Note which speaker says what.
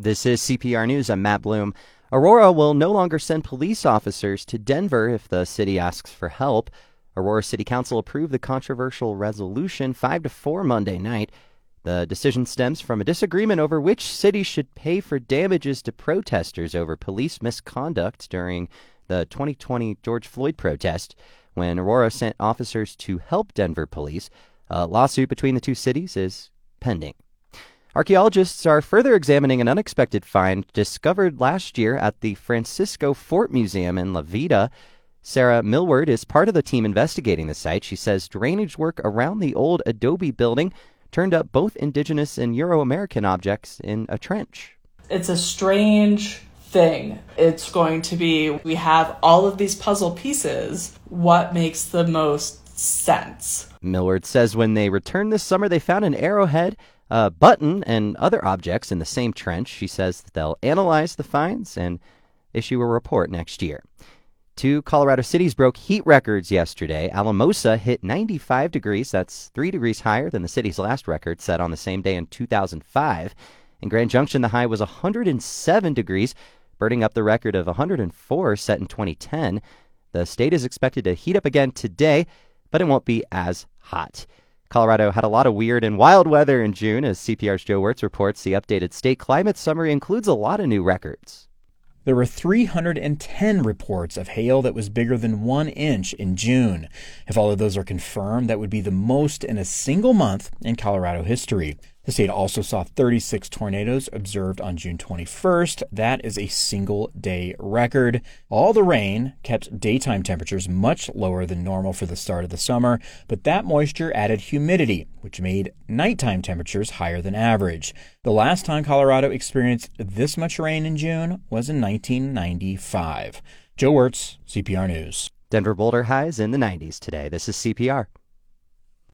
Speaker 1: This is CPR News. I'm Matt Bloom. Aurora will no longer send police officers to Denver if the city asks for help. Aurora City Council approved the controversial resolution 5-4 Monday night. The decision stems from a disagreement over which city should pay for damages to protesters over police misconduct during the 2020 George Floyd protest, when Aurora sent officers to help Denver police. A lawsuit between the two cities is pending. Archaeologists are further examining an unexpected find discovered last year at the Francisco Fort Museum in La Veta. Sarah Millward is part of the team investigating the site. She says drainage work around the old adobe building turned up both indigenous and Euro-American objects in a trench.
Speaker 2: It's a strange thing. It's going to be, we have all of these puzzle pieces. What makes the most sense?
Speaker 1: Millward says when they returned this summer, they found an arrowhead, a button, and other objects in the same trench. She says that they'll analyze the finds and issue a report next year. Two Colorado cities broke heat records yesterday. Alamosa hit 95 degrees. That's 3 degrees higher than the city's last record set on the same day in 2005. In Grand Junction, the high was 107 degrees, burning up the record of 104 set in 2010. The state is expected to heat up again today, but it won't be as hot. Colorado had a lot of weird and wild weather in June. As CPR's Joe Wirtz reports, the updated state climate summary includes a lot of new records.
Speaker 3: There were 310 reports of hail that was bigger than 1 inch in June. If all of those are confirmed, that would be the most in a single month in Colorado history. The state also saw 36 tornadoes observed on June 21st. That is a single-day record. All the rain kept daytime temperatures much lower than normal for the start of the summer, but that moisture added humidity, which made nighttime temperatures higher than average. The last time Colorado experienced this much rain in June was in 1995. Joe Wirtz, CPR News.
Speaker 1: Denver Boulder highs in the 90s today. This is CPR.